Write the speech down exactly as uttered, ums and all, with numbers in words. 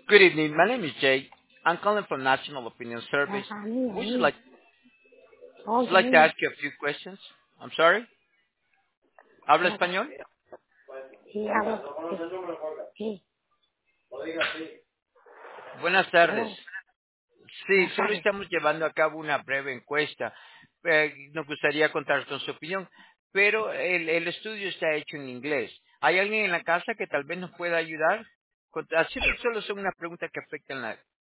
Good evening. My name is Jay. I'm calling from National Opinion Service. Ajá, mía, Would you mía. like would you Oye, like to mía. ask you a few questions? I'm sorry. ¿Habla Ajá. español? Sí, hablo. Sí, Buenas sí. tardes. Aló. Sí, Buenas solo tardes. estamos llevando a cabo una breve encuesta. Eh, nos gustaría contar con su opinión, pero el, el estudio está hecho en inglés. ¿Hay alguien en la casa que tal vez nos pueda ayudar? Con- Así solo son unas preguntas que afectan la